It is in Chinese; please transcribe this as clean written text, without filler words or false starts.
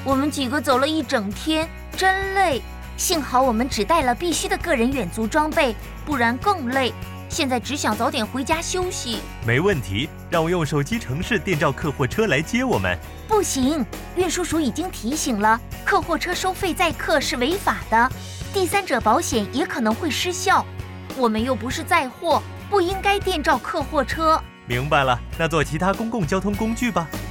我们几个走了一整天，真累。幸好我们只带了必须的个人远足装备，不然更累。现在只想早点回家休息。 没问题，让我用手机程式电召客货车来接我们。 不行，运输署已经提醒了，客货车收费载客是违法的，第三者保险也可能会失效。我们又不是载货，不应该电召客货车。 明白了，那坐其他公共交通工具吧。